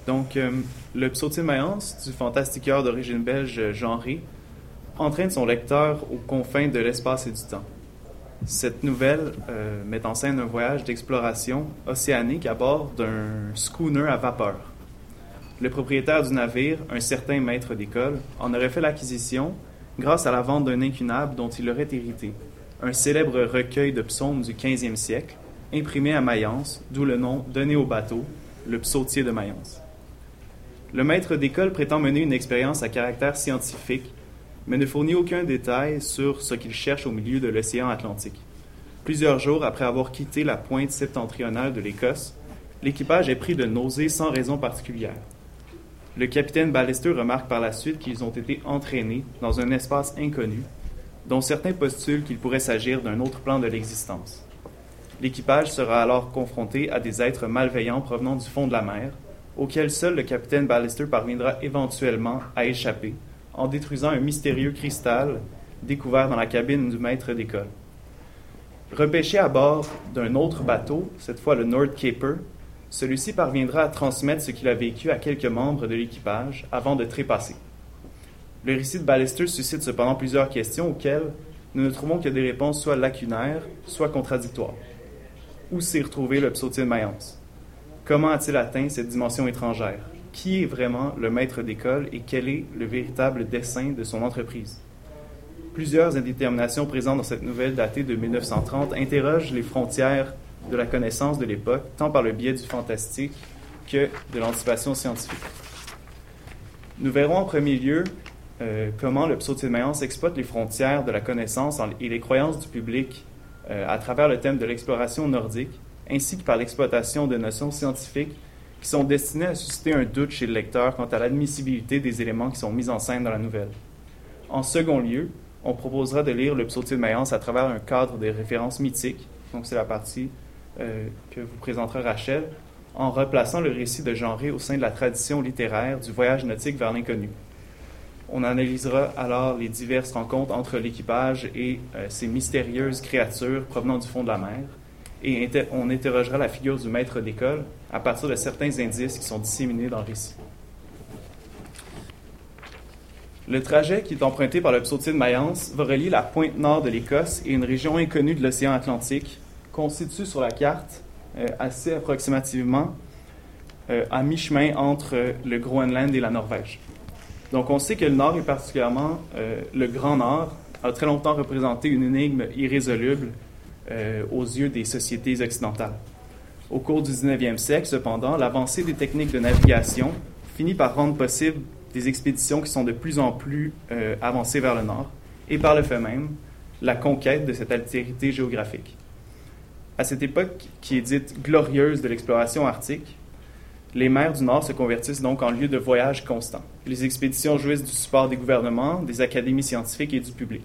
Le Psautier de Mayence, du fantastiqueur d'origine belge Jean Rey, entraîne son lecteur aux confins de l'espace et du temps. Cette nouvelle met en scène un voyage d'exploration océanique à bord d'un schooner à vapeur. Le propriétaire du navire, un certain maître d'école, en aurait fait l'acquisition grâce à la vente d'un incunable dont il aurait hérité, un célèbre recueil de psaumes du 15e siècle, imprimé à Mayence, d'où le nom donné au bateau, le Psautier de Mayence. Le maître d'école prétend mener une expérience à caractère scientifique, mais ne fournit aucun détail sur ce qu'il cherche au milieu de l'océan Atlantique. Plusieurs jours après avoir quitté la pointe septentrionale de l'Écosse, l'équipage est pris de nausées sans raison particulière. Le capitaine Ballister remarque par la suite qu'ils ont été entraînés dans un espace inconnu, dont certains postulent qu'il pourrait s'agir d'un autre plan de l'existence. L'équipage sera alors confronté à des êtres malveillants provenant du fond de la mer, auxquels seul le capitaine Ballister parviendra éventuellement à échapper, en détruisant un mystérieux cristal découvert dans la cabine du maître d'école. Repêché à bord d'un autre bateau, cette fois le North Caper, celui-ci parviendra à transmettre ce qu'il a vécu à quelques membres de l'équipage avant de trépasser. Le récit de Ballister suscite cependant plusieurs questions auxquelles nous ne trouvons que des réponses soit lacunaires, soit contradictoires. Où s'est retrouvé le Psautier de Mayence? Comment a-t-il atteint cette dimension étrangère? Qui est vraiment le maître d'école et quel est le véritable dessein de son entreprise? Plusieurs indéterminations présentes dans cette nouvelle datée de 1930 interrogent les frontières de la connaissance de l'époque, tant par le biais du fantastique que de l'anticipation scientifique. Nous verrons en premier lieu comment le Psautier de Mayence exploite les frontières de la connaissance et les croyances du public à travers le thème de l'exploration nordique, ainsi que par l'exploitation de notions scientifiques qui sont destinées à susciter un doute chez le lecteur quant à l'admissibilité des éléments qui sont mis en scène dans la nouvelle. En second lieu, on proposera de lire le Psautier de Mayence à travers un cadre de références mythiques, donc c'est la partie que vous présentera Rachel, en replaçant le récit de Jean Rey au sein de la tradition littéraire du voyage nautique vers l'inconnu. On analysera alors les diverses rencontres entre l'équipage et ces mystérieuses créatures provenant du fond de la mer, et on interrogera la figure du maître d'école à partir de certains indices qui sont disséminés dans le récit. Le trajet qui est emprunté par le Psautier de Mayence va relier la pointe nord de l'Écosse et une région inconnue de l'océan Atlantique, qu'on situe sur la carte assez approximativement à mi-chemin entre le Groenland et la Norvège. Donc on sait que le Nord, et particulièrement le Grand Nord, a très longtemps représenté une énigme irrésoluble aux yeux des sociétés occidentales. Au cours du 19e siècle, cependant, l'avancée des techniques de navigation finit par rendre possible des expéditions qui sont de plus en plus avancées vers le Nord, et par le fait même, la conquête de cette altérité géographique. À cette époque qui est dite glorieuse de l'exploration arctique, les mers du Nord se convertissent donc en lieu de voyage constant. Les expéditions jouissent du support des gouvernements, des académies scientifiques et du public.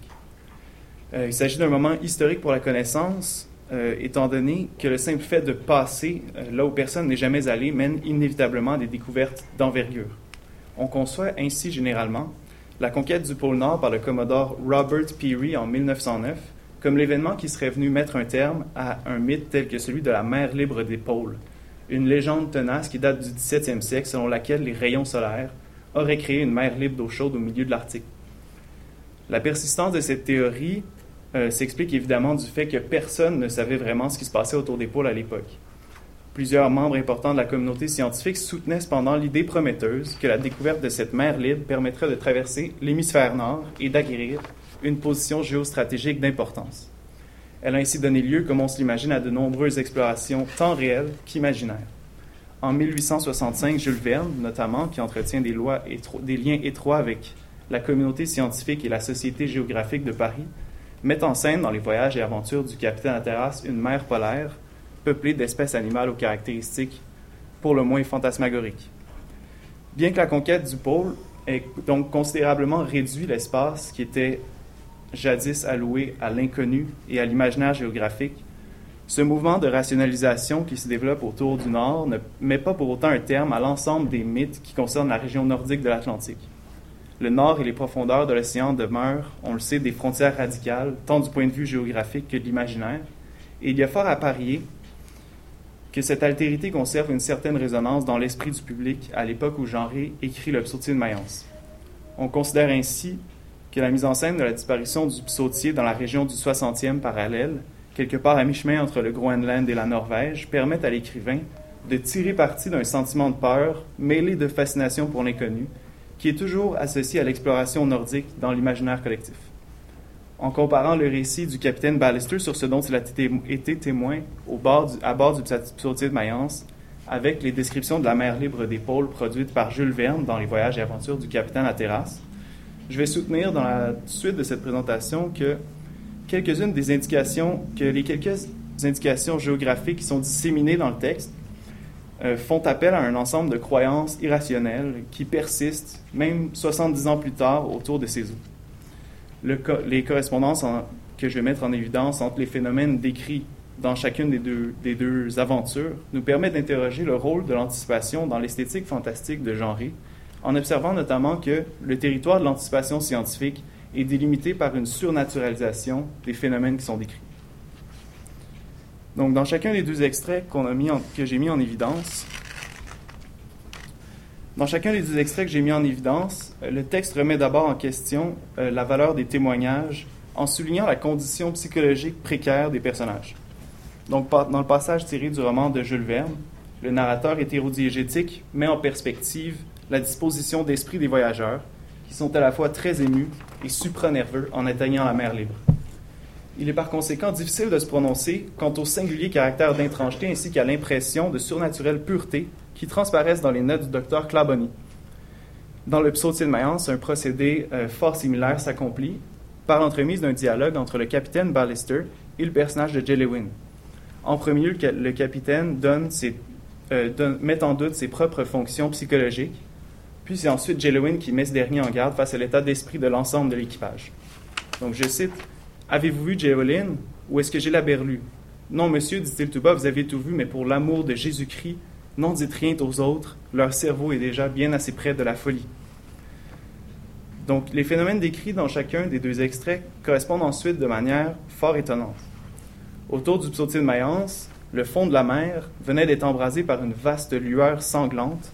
Il s'agit d'un moment historique pour la connaissance, étant donné que le simple fait de passer là où personne n'est jamais allé mène inévitablement à des découvertes d'envergure. On conçoit ainsi généralement la conquête du pôle Nord par le commodore Robert Peary en 1909 comme l'événement qui serait venu mettre un terme à un mythe tel que celui de la mer libre des pôles, une légende tenace qui date du 17e siècle selon laquelle les rayons solaires auraient créé une mer libre d'eau chaude au milieu de l'Arctique. La persistance de cette théorie s'explique évidemment du fait que personne ne savait vraiment ce qui se passait autour des pôles à l'époque. Plusieurs membres importants de la communauté scientifique soutenaient cependant l'idée prometteuse que la découverte de cette mer libre permettrait de traverser l'hémisphère nord et d'acquérir une position géostratégique d'importance. Elle a ainsi donné lieu, comme on se l'imagine, à de nombreuses explorations tant réelles qu'imaginaires. En 1865, Jules Verne, notamment, qui entretient des liens étroits avec la communauté scientifique et la Société géographique de Paris, met en scène dans les voyages et aventures du capitaine Hatteras une mer polaire peuplée d'espèces animales aux caractéristiques pour le moins fantasmagoriques. Bien que la conquête du pôle ait donc considérablement réduit l'espace qui était jadis alloué à l'inconnu et à l'imaginaire géographique, ce mouvement de rationalisation qui se développe autour du Nord ne met pas pour autant un terme à l'ensemble des mythes qui concernent la région nordique de l'Atlantique. Le Nord et les profondeurs de l'océan demeurent, on le sait, des frontières radicales, tant du point de vue géographique que de l'imaginaire, et il y a fort à parier que cette altérité conserve une certaine résonance dans l'esprit du public à l'époque où Jean Rey écrit le Psautier de Mayence. On considère ainsi que la mise en scène de la disparition du psautier dans la région du 60e parallèle, quelque part à mi-chemin entre le Groenland et la Norvège, permet à l'écrivain de tirer parti d'un sentiment de peur mêlé de fascination pour l'inconnu, qui est toujours associé à l'exploration nordique dans l'imaginaire collectif. En comparant le récit du capitaine Ballister sur ce dont il a été témoin à bord du Psautier de Mayence, avec les descriptions de la mer libre des pôles produites par Jules Verne dans les voyages et aventures du capitaine Hatteras, je vais soutenir dans la suite de cette présentation que les quelques indications géographiques qui sont disséminées dans le texte font appel à un ensemble de croyances irrationnelles qui persistent, même 70 ans plus tard, autour de ces eaux. Les correspondances que je vais mettre en évidence entre les phénomènes décrits dans chacune des deux aventures nous permettent d'interroger le rôle de l'anticipation dans l'esthétique fantastique de Jean Rey, en observant notamment que le territoire de l'anticipation scientifique est délimité par une surnaturalisation des phénomènes qui sont décrits. Donc, dans chacun des deux extraits que j'ai mis en évidence, le texte remet d'abord en question la valeur des témoignages en soulignant la condition psychologique précaire des personnages. Donc, dans le passage tiré du roman de Jules Verne, le narrateur hétérodiégétique met en perspective la disposition d'esprit des voyageurs, qui sont à la fois très émus et supranerveux en atteignant la mer libre. Il est par conséquent difficile de se prononcer quant au singulier caractère d'étrangeté ainsi qu'à l'impression de surnaturelle pureté qui transparaissent dans les notes du docteur Clabonny. Dans le Psautier de Mayence, un procédé fort similaire s'accomplit par l'entremise d'un dialogue entre le capitaine Ballister et le personnage de Jelewin. En premier lieu, le capitaine met en doute ses propres fonctions psychologiques, puis c'est ensuite Jelewin qui met ce dernier en garde face à l'état d'esprit de l'ensemble de l'équipage. Donc je cite: « Avez-vous vu Jelewin, ou est-ce que j'ai la berlue? Non, monsieur, dit-il tout bas, vous avez tout vu, mais pour l'amour de Jésus-Christ, n'en dites rien aux autres, leur cerveau est déjà bien assez près de la folie. » Donc, les phénomènes décrits dans chacun des deux extraits correspondent ensuite de manière fort étonnante. Autour du Psautier de Mayence, le fond de la mer venait d'être embrasé par une vaste lueur sanglante,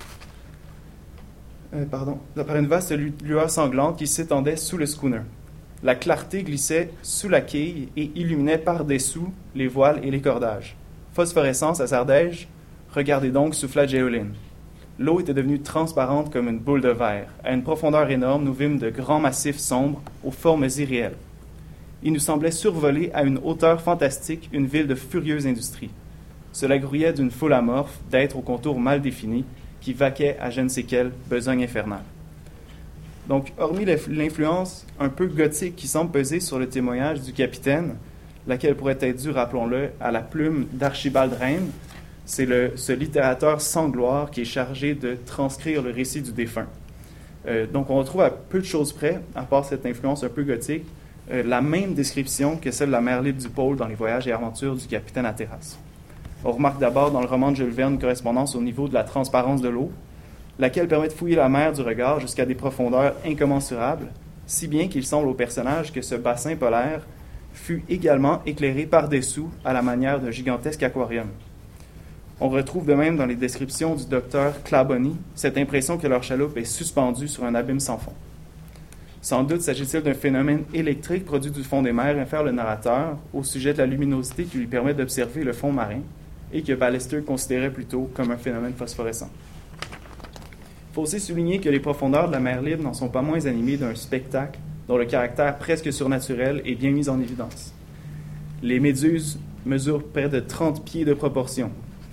qui s'étendait sous le schooner. La clarté glissait sous la quille et illuminait par-dessous les voiles et les cordages. Phosphorescence à Sardège, regardez donc, souffla Jelewin. L'eau était devenue transparente comme une boule de verre. À une profondeur énorme, nous vîmes de grands massifs sombres aux formes irréelles. Il nous semblait survoler à une hauteur fantastique une ville de furieuse industrie. Cela grouillait d'une foule amorphe d'êtres aux contours mal définis qui vaquaient à je ne sais quelle besogne infernale. Donc, hormis l'influence un peu gothique qui semble peser sur le témoignage du capitaine, laquelle pourrait être due, rappelons-le, à la plume d'Archibald Reim, c'est ce littérateur sans gloire qui est chargé de transcrire le récit du défunt. Donc, on retrouve à peu de choses près, à part cette influence un peu gothique, la même description que celle de la mer libre du pôle dans les voyages et aventures du capitaine Hatteras. On remarque d'abord dans le roman de Jules Verne une correspondance au niveau de la transparence de l'eau, laquelle permet de fouiller la mer du regard jusqu'à des profondeurs incommensurables, si bien qu'il semble au personnage que ce bassin polaire fut également éclairé par-dessous à la manière d'un gigantesque aquarium. On retrouve de même dans les descriptions du docteur Clabonny cette impression que leur chaloupe est suspendue sur un abîme sans fond. Sans doute s'agit-il d'un phénomène électrique produit du fond des mers, infère le narrateur au sujet de la luminosité qui lui permet d'observer le fond marin et que Ballister considérait plutôt comme un phénomène phosphorescent. Il faut aussi souligner que les profondeurs de la mer libre n'en sont pas moins animées d'un spectacle dont le caractère presque surnaturel est bien mis en évidence. Les méduses mesurent près de 30 pieds de proportion.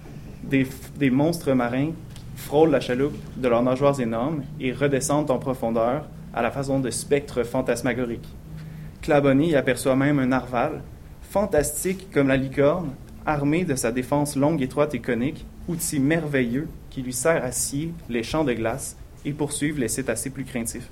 Des monstres marins frôlent la chaloupe de leurs nageoires énormes et redescendent en profondeur à la façon de spectres fantasmagoriques. Clabonny y aperçoit même un narval, fantastique comme la licorne, armé de sa défense longue, étroite et conique, outil merveilleux qui lui sert à scier les champs de glace et poursuivre les cétacés plus craintifs.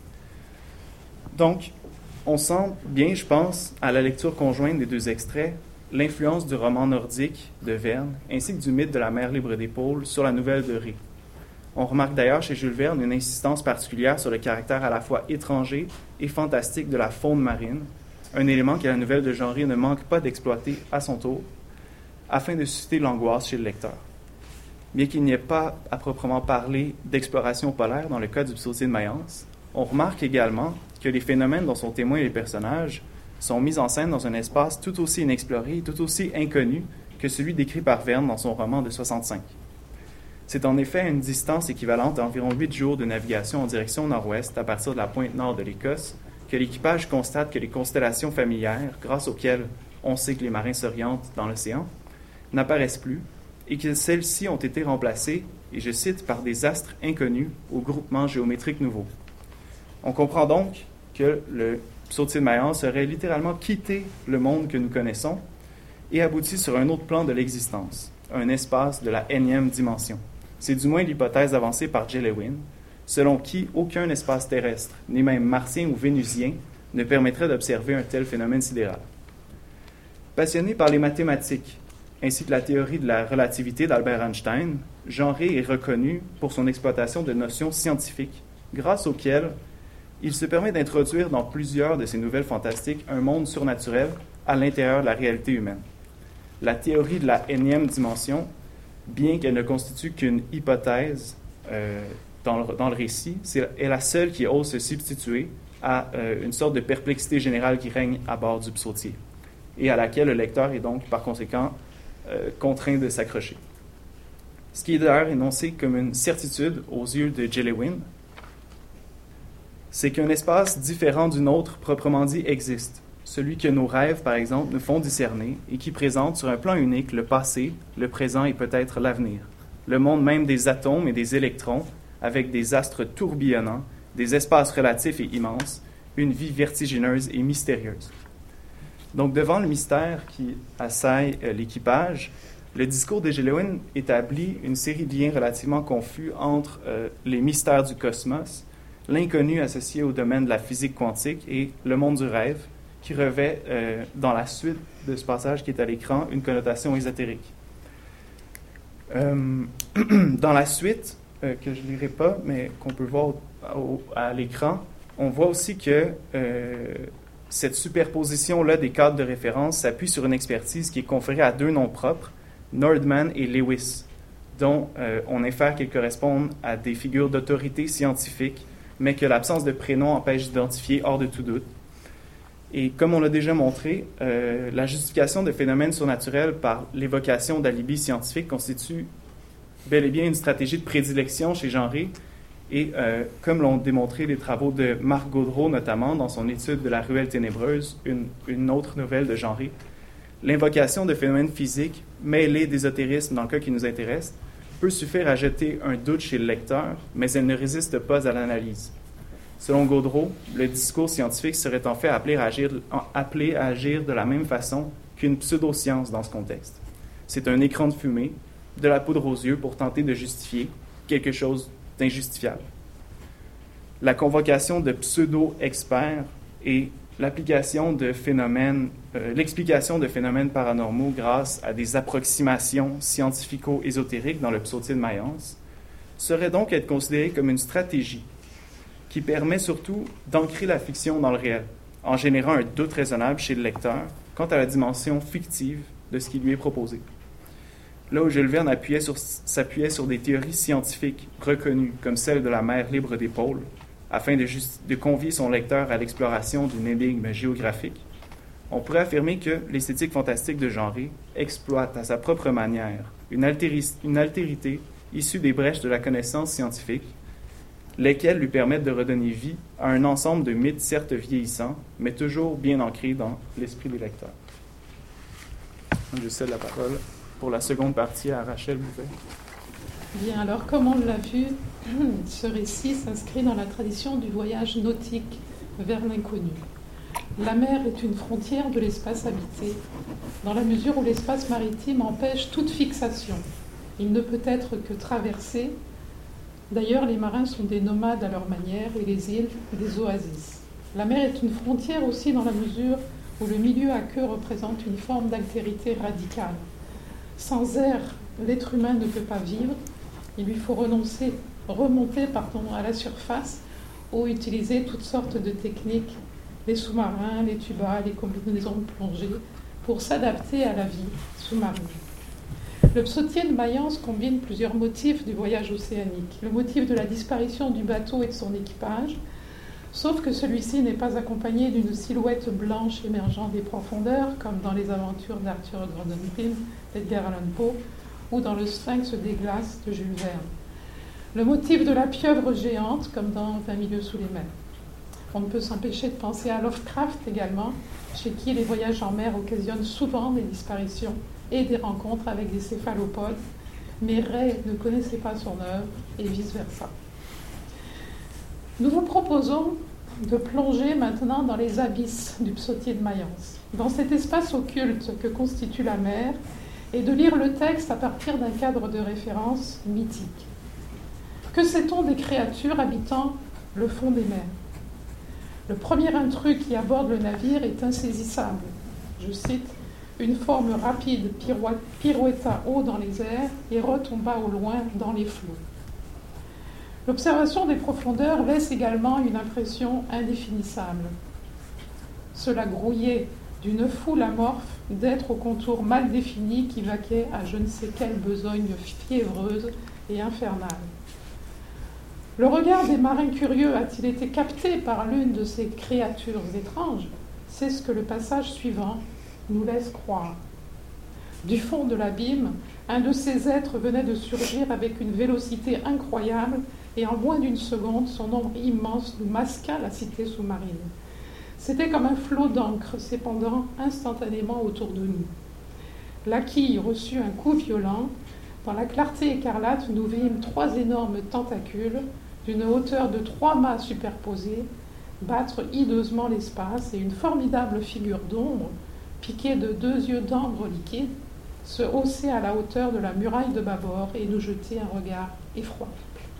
Donc, on sent bien, je pense, à la lecture conjointe des deux extraits, l'influence du roman nordique de Verne ainsi que du mythe de la mer libre des pôles sur la nouvelle de Rey. On remarque d'ailleurs chez Jules Verne une insistance particulière sur le caractère à la fois étranger et fantastique de la faune marine, un élément que la nouvelle de Jean Rey ne manque pas d'exploiter à son tour. afin de susciter l'angoisse chez le lecteur. Bien qu'il n'y ait pas à proprement parler d'exploration polaire dans le cas du psautier de Mayence, on remarque également que les phénomènes dont sont témoins les personnages sont mis en scène dans un espace tout aussi inexploré, tout aussi inconnu que celui décrit par Verne dans son roman de 65. C'est en effet à une distance équivalente à environ 8 jours de navigation en direction nord-ouest à partir de la pointe nord de l'Écosse que l'équipage constate que les constellations familières, grâce auxquelles on sait que les marins s'orientent dans l'océan, n'apparaissent plus et que celles-ci ont été remplacées, et je cite, par des astres inconnus aux groupements géométriques nouveaux. On comprend donc que le psautier de Mayence aurait littéralement quitté le monde que nous connaissons et abouti sur un autre plan de l'existence, un espace de la énième dimension. C'est du moins l'hypothèse avancée par J. Lewin, selon qui aucun espace terrestre, ni même martien ou vénusien, ne permettrait d'observer un tel phénomène sidéral. Passionné par les mathématiques, ainsi que la théorie de la relativité d'Albert Einstein, Jean Rey est reconnu pour son exploitation de notions scientifiques, grâce auxquelles il se permet d'introduire dans plusieurs de ses nouvelles fantastiques un monde surnaturel à l'intérieur de la réalité humaine. La théorie de la énième dimension, bien qu'elle ne constitue qu'une hypothèse dans le récit, est la seule qui ose se substituer à une sorte de perplexité générale qui règne à bord du psautier, et à laquelle le lecteur est donc, par conséquent, contraint de s'accrocher. Ce qui est d'ailleurs énoncé comme une certitude aux yeux de J. Lewin, c'est qu'un espace différent du nôtre, proprement dit, existe. Celui que nos rêves, par exemple, nous font discerner et qui présente sur un plan unique le passé, le présent et peut-être l'avenir. Le monde même des atomes et des électrons, avec des astres tourbillonnants, des espaces relatifs et immenses, une vie vertigineuse et mystérieuse. Donc, devant le mystère qui assaille l'équipage, le discours de J. Lewin établit une série de liens relativement confus entre les mystères du cosmos, l'inconnu associé au domaine de la physique quantique et le monde du rêve, qui revêt, dans la suite de ce passage qui est à l'écran, une connotation ésotérique. Dans la suite, que je ne lirai pas, mais qu'on peut voir à l'écran, on voit aussi que cette superposition-là des cadres de référence s'appuie sur une expertise qui est conférée à deux noms propres, Nordman et Lewis, dont on infère qu'ils correspondent à des figures d'autorité scientifique, mais que l'absence de prénom empêche d'identifier hors de tout doute. Et comme on l'a déjà montré, la justification de phénomènes surnaturels par l'évocation d'alibis scientifiques constitue bel et bien une stratégie de prédilection chez Jean Rey, et comme l'ont démontré les travaux de Marc Gaudreault, notamment dans son étude de La Ruelle ténébreuse, une autre nouvelle de Jean Rey, l'invocation de phénomènes physiques mêlés d'ésotérisme dans le cas qui nous intéresse peut suffire à jeter un doute chez le lecteur, mais elle ne résiste pas à l'analyse. Selon Gaudreault, le discours scientifique serait en fait appelé à agir de la même façon qu'une pseudo-science dans ce contexte. C'est un écran de fumée, de la poudre aux yeux pour tenter de justifier quelque chose d'injustifiable. La convocation de pseudo-experts et l'explication de phénomènes paranormaux grâce à des approximations scientifico-ésotériques dans le psautier de Mayence serait donc être considérée comme une stratégie qui permet surtout d'ancrer la fiction dans le réel, en générant un doute raisonnable chez le lecteur quant à la dimension fictive de ce qui lui est proposé. Là où Jules Verne s'appuyait sur des théories scientifiques reconnues, comme celle de la mer libre des pôles, afin de convier son lecteur à l'exploration d'une énigme géographique, on pourrait affirmer que l'esthétique fantastique de Jean Rey exploite à sa propre manière une altérité issue des brèches de la connaissance scientifique, lesquelles lui permettent de redonner vie à un ensemble de mythes certes vieillissants, mais toujours bien ancrés dans l'esprit des lecteurs. Je cède la parole pour la seconde partie à Rachel Bouvet. Bien, alors comme on l'a vu, ce récit s'inscrit dans la tradition du voyage nautique vers l'inconnu. La mer est une frontière de l'espace habité, dans la mesure où l'espace maritime empêche toute fixation. Il ne peut être que traversé. D'ailleurs, les marins sont des nomades à leur manière et les îles des oasis. La mer est une frontière aussi dans la mesure où le milieu aqueux représente une forme d'altérité radicale. Sans air, l'être humain ne peut pas vivre. Il lui faut remonter à la surface ou utiliser toutes sortes de techniques, les sous-marins, les tubas, les combinaisons de plongée, pour s'adapter à la vie sous-marine. Le psautier de Mayence combine plusieurs motifs du voyage océanique. Le motif de la disparition du bateau et de son équipage, sauf que celui-ci n'est pas accompagné d'une silhouette blanche émergeant des profondeurs, comme dans les aventures d'Arthur Gordon Pym, d'Edgar Allan Poe, ou dans le Sphinx des glaces de Jules Verne. Le motif de la pieuvre géante, comme dans 20 milieux sous les mers. On ne peut s'empêcher de penser à Lovecraft également, chez qui les voyages en mer occasionnent souvent des disparitions et des rencontres avec des céphalopodes, mais Ray ne connaissait pas son œuvre et vice-versa. Nous vous proposons de plonger maintenant dans les abysses du psautier de Mayence, dans cet espace occulte que constitue la mer, et de lire le texte à partir d'un cadre de référence mythique. Que sait-on des créatures habitant le fond des mers ? Le premier intrus qui aborde le navire est insaisissable. Je cite, « Une forme rapide pirouetta haut dans les airs et retomba au loin dans les flots. » L'observation des profondeurs laisse également une impression indéfinissable. Cela grouillait d'une foule amorphe d'êtres aux contours mal définis qui vaquaient à je ne sais quelle besogne fiévreuse et infernale. Le regard des marins curieux a-t-il été capté par l'une de ces créatures étranges ? C'est ce que le passage suivant nous laisse croire. Du fond de l'abîme, un de ces êtres venait de surgir avec une vélocité incroyable et en moins d'une seconde, son ombre immense nous masqua la cité sous-marine. C'était comme un flot d'encre s'épandant instantanément autour de nous. La quille reçut un coup violent. Dans la clarté écarlate, nous vîmes 3 énormes tentacules d'une hauteur de 3 mâts superposés battre hideusement l'espace et une formidable figure d'ombre, piquée de 2 yeux d'ambre liquide, se hausser à la hauteur de la muraille de bâbord et nous jeter un regard effroyable.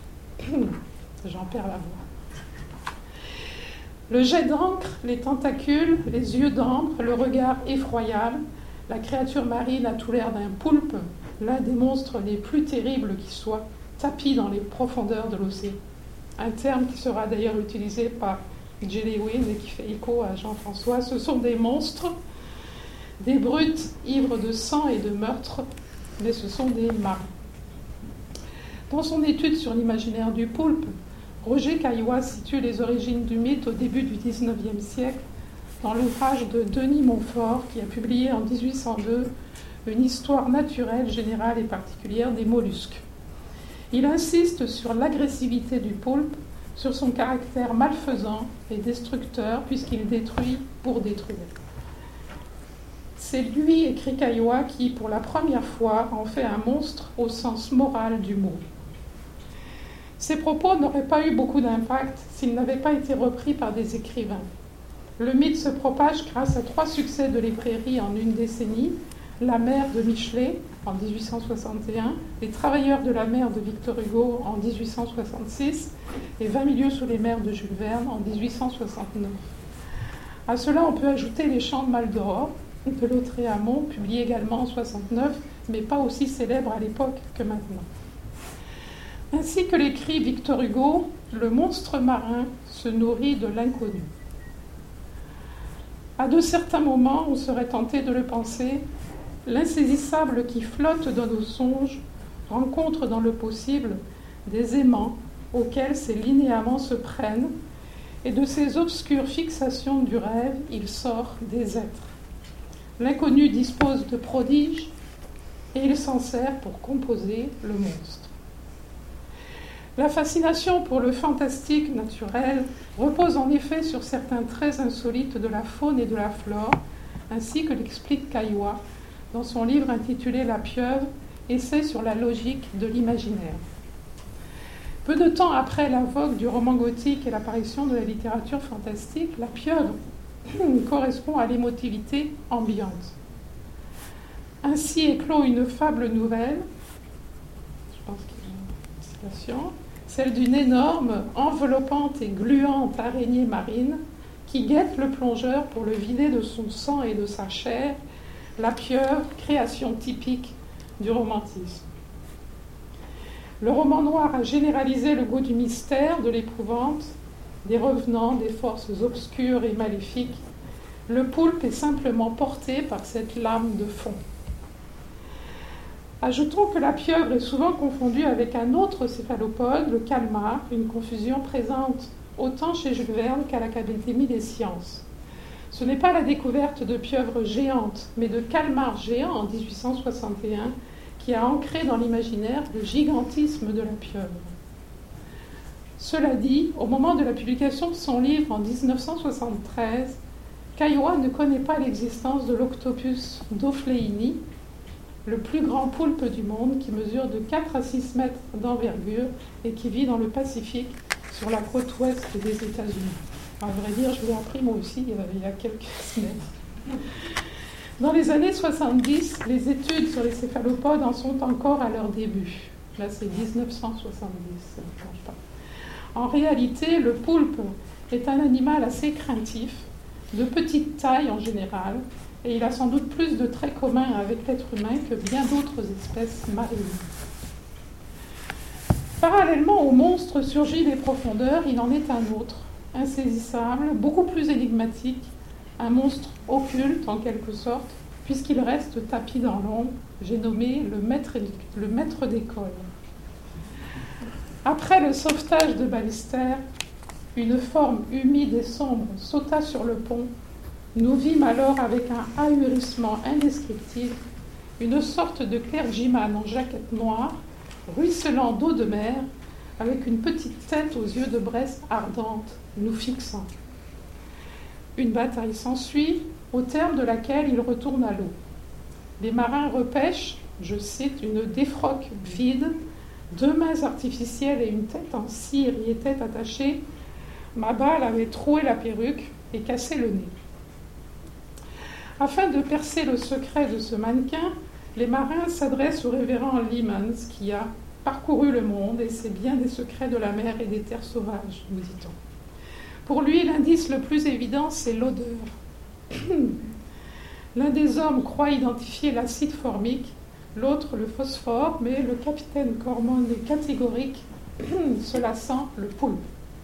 J'en perds la voix. Le jet d'encre, les tentacules, les yeux d'ambre, le regard effroyable, la créature marine a tout l'air d'un poulpe, l'un des monstres les plus terribles qui soient, tapis dans les profondeurs de l'océan. Un terme qui sera d'ailleurs utilisé par J. Lewin et qui fait écho à Jean-François. Ce sont des monstres, des brutes ivres de sang et de meurtre, mais ce sont des marins. Dans son étude sur l'imaginaire du poulpe, Roger Caillois situe les origines du mythe au début du XIXe siècle dans l'ouvrage de Denis Montfort qui a publié en 1802 une histoire naturelle, générale et particulière des mollusques. Il insiste sur l'agressivité du poulpe, sur son caractère malfaisant et destructeur puisqu'il détruit pour détruire. C'est lui, écrit Caillois, qui, pour la première fois, en fait un monstre au sens moral du mot. Ces propos n'auraient pas eu beaucoup d'impact s'ils n'avaient pas été repris par des écrivains. Le mythe se propage grâce à 3 succès de librairie en une décennie, La mer de Michelet en 1861, Les travailleurs de la mer de Victor Hugo en 1866 et 20 milieux sous les mers de Jules Verne en 1869. À cela, on peut ajouter Les chants de Maldoror de Lautréamont, publié également en 69, mais pas aussi célèbre à l'époque que maintenant. Ainsi que l'écrit Victor Hugo, le monstre marin se nourrit de l'inconnu. À de certains moments, on serait tenté de le penser, l'insaisissable qui flotte dans nos songes rencontre dans le possible des aimants auxquels ces linéaments se prennent, et de ces obscures fixations du rêve, il sort des êtres. L'inconnu dispose de prodiges, et il s'en sert pour composer le monstre. La fascination pour le fantastique naturel repose en effet sur certains traits insolites de la faune et de la flore, ainsi que l'explique Caillois dans son livre intitulé La pieuvre, essai sur la logique de l'imaginaire. Peu de temps après la vogue du roman gothique et l'apparition de la littérature fantastique, la pieuvre correspond à l'émotivité ambiante. Ainsi éclot une fable nouvelle, je pense qu'il y a une citation, celle d'une énorme, enveloppante et gluante araignée marine qui guette le plongeur pour le vider de son sang et de sa chair, la pieuvre, création typique du romantisme. Le roman noir a généralisé le goût du mystère, de l'épouvante, des revenants, des forces obscures et maléfiques. Le poulpe est simplement porté par cette lame de fond. Ajoutons que la pieuvre est souvent confondue avec un autre céphalopode, le calmar, une confusion présente autant chez Jules Verne qu'à l'Académie des sciences. Ce n'est pas la découverte de pieuvres géantes, mais de calmars géants en 1861 qui a ancré dans l'imaginaire le gigantisme de la pieuvre. Cela dit, au moment de la publication de son livre en 1973, Caillois ne connaît pas l'existence de l'Octopus d'Ofleini, le plus grand poulpe du monde qui mesure de 4 à 6 mètres d'envergure et qui vit dans le Pacifique sur la côte ouest des États-Unis. À vrai dire, je l'ai appris moi aussi il y a quelques semaines. Dans les années 70, les études sur les céphalopodes en sont encore à leur début. Là, c'est 1970, ça ne change pas. En réalité, le poulpe est un animal assez craintif, de petite taille en général, et il a sans doute plus de traits communs avec l'être humain que bien d'autres espèces marines. Parallèlement au monstre surgi des profondeurs, il en est un autre, insaisissable, beaucoup plus énigmatique, un monstre occulte en quelque sorte, puisqu'il reste tapi dans l'ombre. J'ai nommé le maître d'école. Après le sauvetage de Ballister, une forme humide et sombre sauta sur le pont. Nous vîmes alors avec un ahurissement indescriptible une sorte de clergyman en jaquette noire, ruisselant d'eau de mer, avec une petite tête aux yeux de Bresse ardente, nous fixant. Une bataille s'ensuit, au terme de laquelle il retourne à l'eau. Les marins repêchent, je cite, une défroque vide, 2 mains artificielles et une tête en cire y étaient attachées. Ma balle avait troué la perruque et cassé le nez. Afin de percer le secret de ce mannequin, les marins s'adressent au révérend Lemans, qui a parcouru le monde et sait bien des secrets de la mer et des terres sauvages, nous dit-on. Pour lui, l'indice le plus évident, c'est l'odeur. L'un des hommes croit identifier l'acide formique, l'autre le phosphore, mais le capitaine Cormon est catégorique, cela sent le poulpe.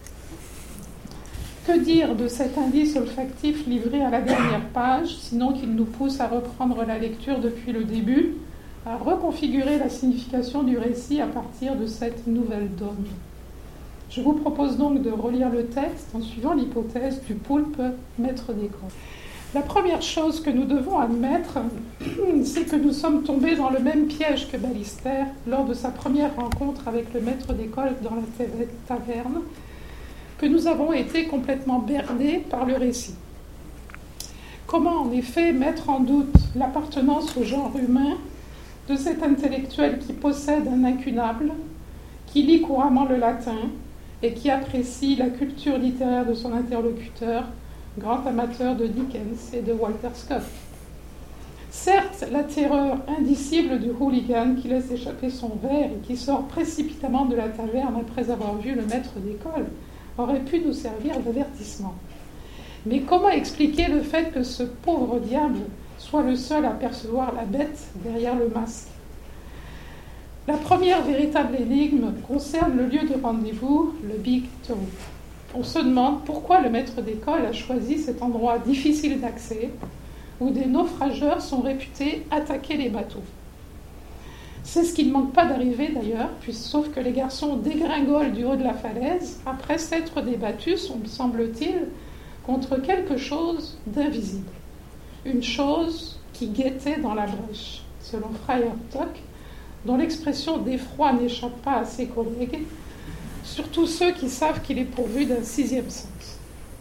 Que dire de cet indice olfactif livré à la dernière page, sinon qu'il nous pousse à reprendre la lecture depuis le début, à reconfigurer la signification du récit à partir de cette nouvelle donne. Je vous propose donc de relire le texte en suivant l'hypothèse du poulpe maître d'école. La première chose que nous devons admettre, c'est que nous sommes tombés dans le même piège que Ballister lors de sa première rencontre avec le maître d'école dans la taverne, que nous avons été complètement bernés par le récit. Comment en effet mettre en doute l'appartenance au genre humain de cet intellectuel qui possède un incunable, qui lit couramment le latin et qui apprécie la culture littéraire de son interlocuteur, grand amateur de Dickens et de Walter Scott. Certes, la terreur indicible du hooligan qui laisse échapper son verre et qui sort précipitamment de la taverne après avoir vu le maître d'école aurait pu nous servir d'avertissement. Mais comment expliquer le fait que ce pauvre diable soit le seul à percevoir la bête derrière le masque? La première véritable énigme concerne le lieu de rendez-vous, le Big Toe. On se demande pourquoi le maître d'école a choisi cet endroit difficile d'accès où des naufrageurs sont réputés attaquer les bateaux. C'est ce qui ne manque pas d'arriver d'ailleurs, sauf que les garçons dégringolent du haut de la falaise après s'être débattus, semble-t-il, contre quelque chose d'invisible. Une chose qui guettait dans la brèche, selon Friar Tuck, dont l'expression d'effroi n'échappe pas à ses collègues, surtout ceux qui savent qu'il est pourvu d'un 6e sens.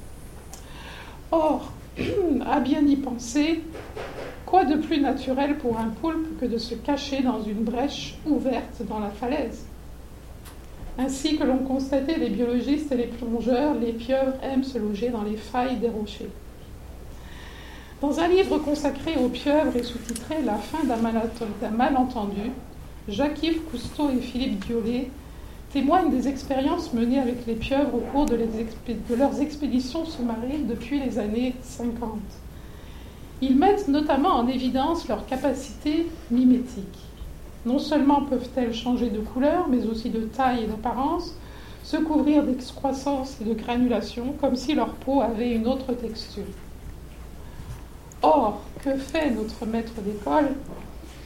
Or, à bien y penser, quoi de plus naturel pour un poulpe que de se cacher dans une brèche ouverte dans la falaise? Ainsi que l'ont constaté les biologistes et les plongeurs, les pieuvres aiment se loger dans les failles des rochers. Dans un livre consacré aux pieuvres et sous-titré « La fin d'un malentendu », Jacques-Yves Cousteau et Philippe Diollet témoignent des expériences menées avec les pieuvres au cours de leurs expéditions sous-marines depuis les années 50. Ils mettent notamment en évidence leur capacité mimétique. Non seulement peuvent-elles changer de couleur, mais aussi de taille et d'apparence, se couvrir d'excroissance et de granulation, comme si leur peau avait une autre texture. Or, que fait notre maître d'école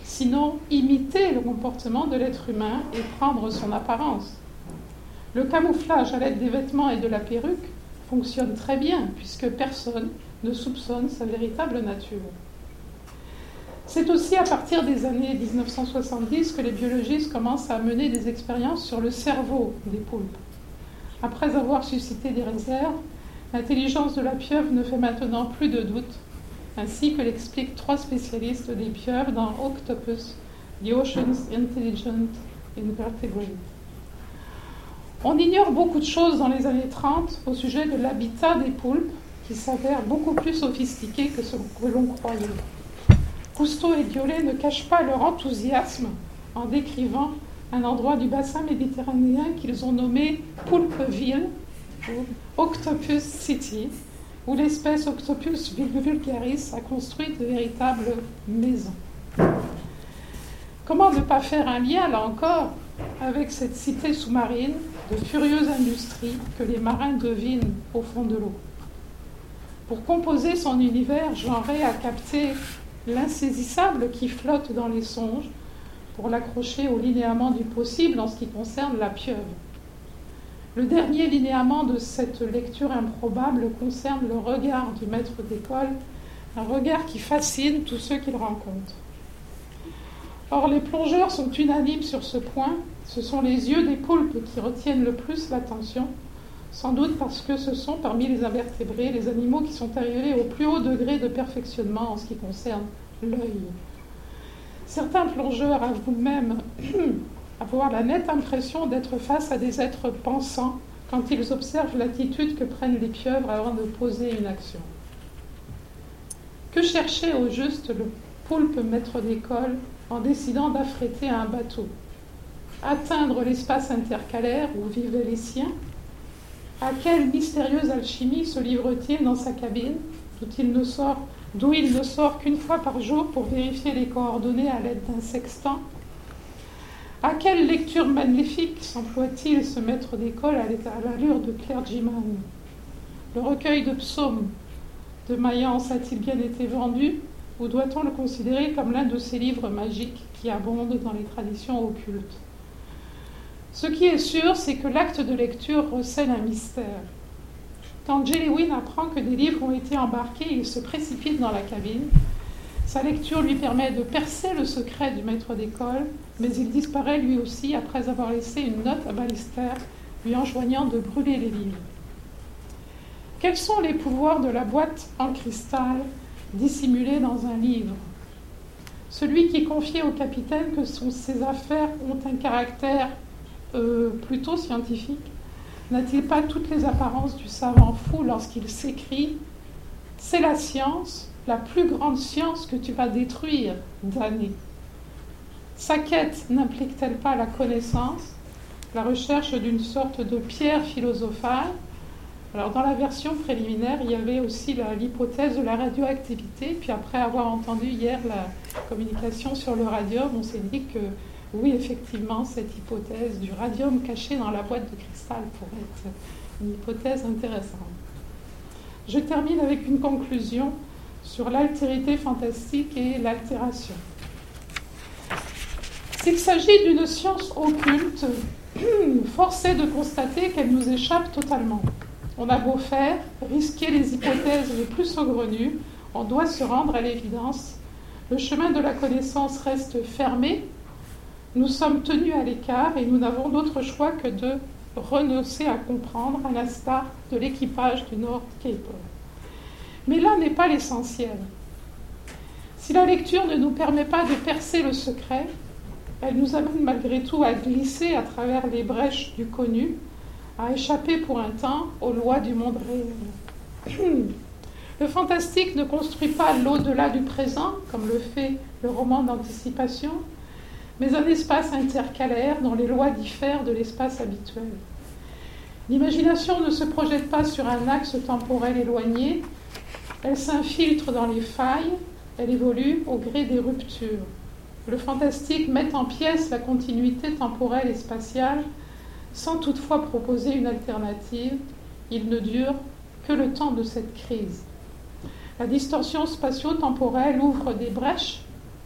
sinon imiter le comportement de l'être humain et prendre son apparence. Le camouflage à l'aide des vêtements et de la perruque fonctionne très bien puisque personne ne soupçonne sa véritable nature. C'est aussi à partir des années 1970 que les biologistes commencent à mener des expériences sur le cerveau des poulpes. Après avoir suscité des réserves, l'intelligence de la pieuvre ne fait maintenant plus de doute, ainsi que l'expliquent 3 spécialistes des pieuvres dans Octopus, The Ocean's Intelligent Invertebrate. On ignore beaucoup de choses dans les années 30 au sujet de l'habitat des poulpes, qui s'avère beaucoup plus sophistiqué que ce que l'on croyait. Cousteau et Violet ne cachent pas leur enthousiasme en décrivant un endroit du bassin méditerranéen qu'ils ont nommé Poulpeville, ou Octopus City, où l'espèce Octopus vulgaris a construit de véritables maisons. Comment ne pas faire un lien, là encore, avec cette cité sous-marine de furieuse industrie que les marins devinent au fond de l'eau? Pour composer son univers, Genret a capté l'insaisissable qui flotte dans les songes pour l'accrocher au linéament du possible en ce qui concerne la pieuvre. Le dernier linéament de cette lecture improbable concerne le regard du maître d'école, un regard qui fascine tous ceux qu'il rencontre. Or, les plongeurs sont unanimes sur ce point, ce sont les yeux des poulpes qui retiennent le plus l'attention, sans doute parce que ce sont parmi les invertébrés les animaux qui sont arrivés au plus haut degré de perfectionnement en ce qui concerne l'œil. Certains plongeurs avouent même avoir la nette impression d'être face à des êtres pensants quand ils observent l'attitude que prennent les pieuvres avant de poser une action. Que cherchait au juste le poulpe maître d'école en décidant d'affréter un bateau? Atteindre l'espace intercalaire où vivaient les siens? À quelle mystérieuse alchimie se livre-t-il dans sa cabine, d'où il ne sort qu'une fois par jour pour vérifier les coordonnées à l'aide d'un sextant? À quelle lecture magnifique s'emploie-t-il ce maître d'école à l'allure de clergyman? Le recueil de psaumes de Mayence a-t-il bien été vendu, ou doit-on le considérer comme l'un de ces livres magiques qui abondent dans les traditions occultes? Ce qui est sûr, c'est que l'acte de lecture recèle un mystère. Quand Jelywin apprend que des livres ont été embarqués, il se précipite dans la cabine. Sa lecture lui permet de percer le secret du maître d'école, mais il disparaît lui aussi après avoir laissé une note à Ballister lui enjoignant de brûler les livres. Quels sont les pouvoirs de la boîte en cristal dissimulée dans un livre? Celui qui confiait au capitaine que ses affaires ont un caractère plutôt scientifique, n'a-t-il pas toutes les apparences du savant fou lorsqu'il s'écrie « C'est la science, la plus grande science que tu vas détruire, damné ». Sa quête n'implique-t-elle pas la connaissance, la recherche d'une sorte de pierre philosophale? Alors dans la version préliminaire, il y avait aussi l'hypothèse de la radioactivité, puis après avoir entendu hier la communication sur le radium, on s'est dit que oui, effectivement, cette hypothèse du radium caché dans la boîte de cristal pourrait être une hypothèse intéressante. Je termine avec une conclusion sur l'altérité fantastique et l'altération. S'il s'agit d'une science occulte, force est de constater qu'elle nous échappe totalement. On a beau faire, risquer les hypothèses les plus saugrenues, on doit se rendre à l'évidence. Le chemin de la connaissance reste fermé. Nous sommes tenus à l'écart et nous n'avons d'autre choix que de renoncer à comprendre, à l'instar de l'équipage du North Cape. Mais là n'est pas l'essentiel. Si la lecture ne nous permet pas de percer le secret, elle nous amène malgré tout à glisser à travers les brèches du connu, à échapper pour un temps aux lois du monde réel. Le fantastique ne construit pas l'au-delà du présent, comme le fait le roman d'anticipation, mais un espace intercalaire dont les lois diffèrent de l'espace habituel. L'imagination ne se projette pas sur un axe temporel éloigné, elle s'infiltre dans les failles, elle évolue au gré des ruptures. Le fantastique met en pièces la continuité temporelle et spatiale, sans toutefois proposer une alternative. Il ne dure que le temps de cette crise. La distorsion spatio-temporelle ouvre des brèches,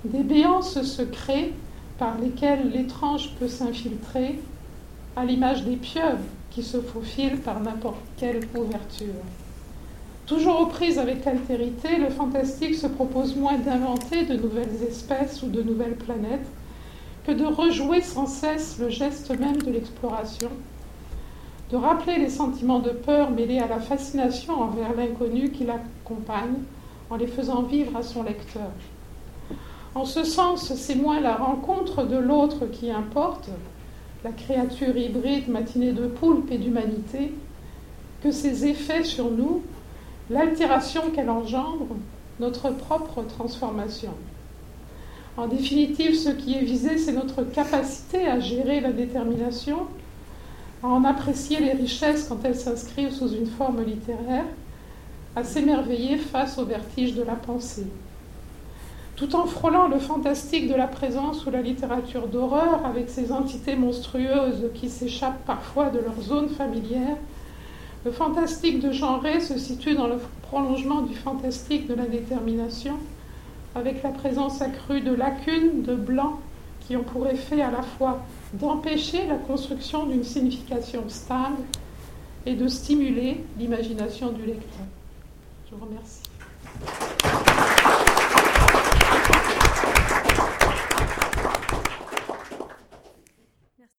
des béances se créent par lesquelles l'étrange peut s'infiltrer, à l'image des pieuvres qui se faufilent par n'importe quelle ouverture. Toujours aux prises avec l'altérité, le fantastique se propose moins d'inventer de nouvelles espèces ou de nouvelles planètes que de rejouer sans cesse le geste même de l'exploration, de rappeler les sentiments de peur mêlés à la fascination envers l'inconnu qui l'accompagne en les faisant vivre à son lecteur. En ce sens, c'est moins la rencontre de l'autre qui importe, la créature hybride matinée de poulpe et d'humanité, que ses effets sur nous, l'altération qu'elle engendre, notre propre transformation. En définitive, ce qui est visé, c'est notre capacité à gérer la détermination, à en apprécier les richesses quand elles s'inscrivent sous une forme littéraire, à s'émerveiller face au vertige de la pensée. Tout en frôlant le fantastique de la présence ou la littérature d'horreur avec ces entités monstrueuses qui s'échappent parfois de leur zone familière, le fantastique de Genré se situe dans le prolongement du fantastique de la détermination, avec la présence accrue de lacunes, de blancs, qui ont pour effet à la fois d'empêcher la construction d'une signification stable et de stimuler l'imagination du lecteur. Je vous remercie.